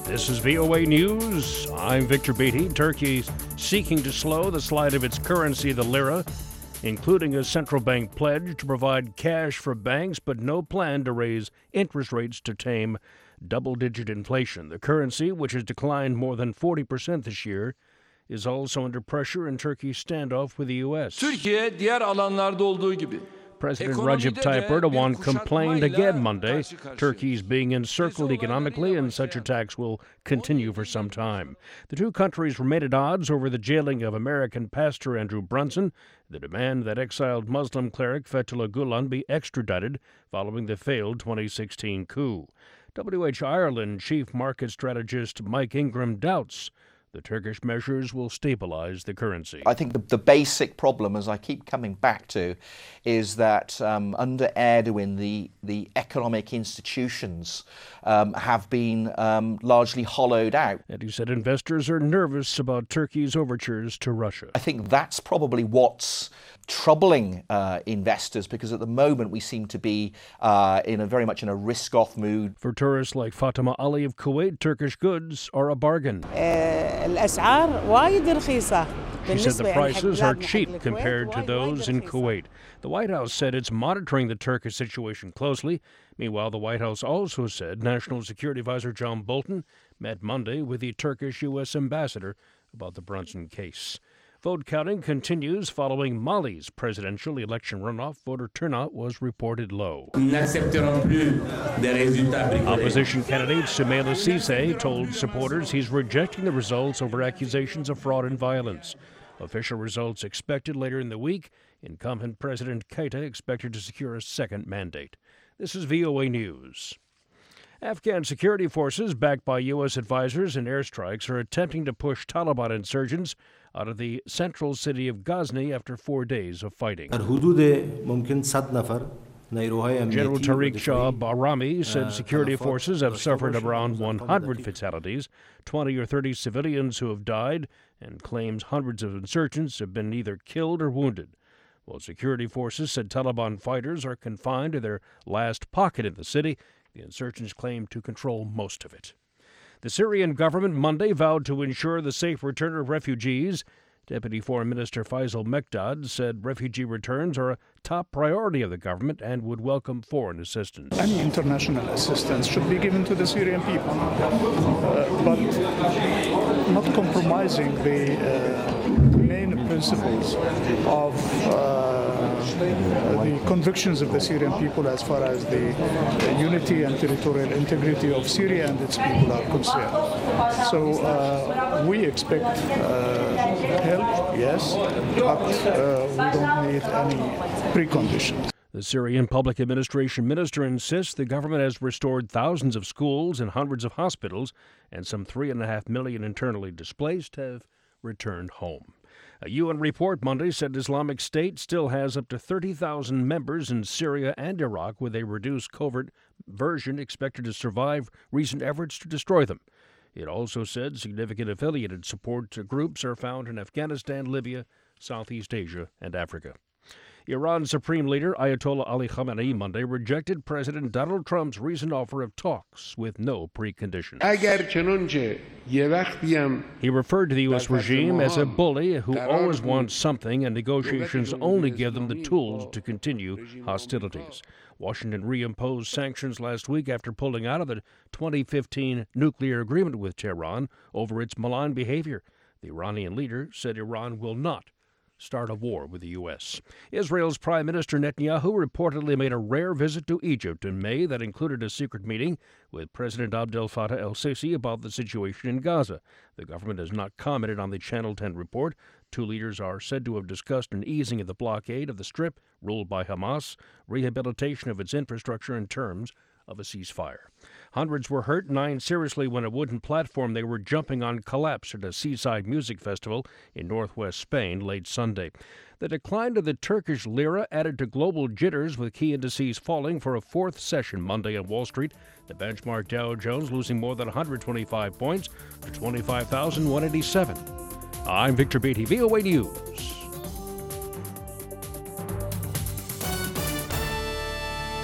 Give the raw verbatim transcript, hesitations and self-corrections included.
This is V O A News. I'm Victor Beatty. Turkey seeking to slow the slide of its currency, the lira, including a central bank pledge to provide cash for banks, but no plan to raise interest rates to tame double-digit inflation. The currency, which has declined more than forty percent this year, is also under pressure in Turkey's standoff with the U S. Türkiye diğer alanlarda olduğu gibi President Recep Tayyip Erdogan complained again Monday Turkey's being encircled economically and such attacks will continue for some time. The two countries remain at odds over the jailing of American pastor Andrew Brunson, the demand that exiled Muslim cleric Fethullah Gulen be extradited following the failed twenty sixteen coup. W H Ireland chief market strategist Mike Ingram doubts the Turkish measures will stabilize the currency. I think the, the basic problem, as I keep coming back to, is that um, under Erdogan, the, the economic institutions um, have been um, largely hollowed out. And he said investors are nervous about Turkey's overtures to Russia. I think that's probably what's troubling uh, investors, because at the moment we seem to be uh, in a very much in a risk-off mood. For tourists like Fatima Ali of Kuwait, Turkish goods are a bargain. الأسعار وايد رخيصة. She said the prices are cheap compared to those in Kuwait. The White House said it's monitoring the Turkish situation closely. Meanwhile, the White House also said National Security Advisor John Bolton met Monday with the Turkish U S ambassador about the Brunson case. Vote counting continues following Mali's presidential election runoff. Voter turnout was reported low. Opposition candidate Soumaila Cissé told supporters he's rejecting the results over accusations of fraud and violence. Official results expected later in the week. Incumbent President Keita expected to secure a second mandate. This is V O A News. Afghan security forces, backed by U S advisors and airstrikes, are attempting to push Taliban insurgents out of the central city of Ghazni after four days of fighting. General Tariq Shah Bahrami said security forces have suffered around one hundred fatalities, twenty or thirty civilians who have died, and claims hundreds of insurgents have been either killed or wounded. While security forces said Taliban fighters are confined to their last pocket in the city, the insurgents claim to control most of it. The Syrian government Monday vowed to ensure the safe return of refugees. Deputy Foreign Minister Faisal Mekdad said refugee returns are a top priority of the government and would welcome foreign assistance. Any international assistance should be given to the Syrian people, uh, but not compromising the uh, main principles of uh, the convictions of the Syrian people as far as the, the unity and territorial integrity of Syria and its people are concerned. So uh, we expect uh, help, yes, but uh, we don't need any preconditions. The Syrian Public Administration minister insists the government has restored thousands of schools and hundreds of hospitals, and some three and a half million internally displaced have returned home. A U N report Monday said Islamic State still has up to thirty thousand members in Syria and Iraq, with a reduced covert version expected to survive recent efforts to destroy them. It also said significant affiliated support groups are found in Afghanistan, Libya, Southeast Asia, and Africa. Iran's Supreme Leader Ayatollah Ali Khamenei Monday rejected President Donald Trump's recent offer of talks with no preconditions. He referred to the U S regime as a bully who always wants something, and negotiations only give them the tools to continue hostilities. Washington reimposed sanctions last week after pulling out of the twenty fifteen nuclear agreement with Tehran over its malign behavior. The Iranian leader said Iran will not start a war with the U S. Israel's Prime Minister Netanyahu reportedly made a rare visit to Egypt in May that included a secret meeting with President Abdel Fattah el-Sisi about the situation in Gaza. The government has not commented on the Channel ten report. Two leaders are said to have discussed an easing of the blockade of the Strip, ruled by Hamas, rehabilitation of its infrastructure, and terms of a ceasefire. Hundreds were hurt, nine seriously, when a wooden platform they were jumping on collapsed at a seaside music festival in northwest Spain late Sunday. The decline of the Turkish lira added to global jitters, with key indices falling for a fourth session Monday on Wall Street. The benchmark Dow Jones losing more than one hundred twenty-five points to twenty-five thousand one hundred eighty-seven. I'm Victor Beatty, V O A News.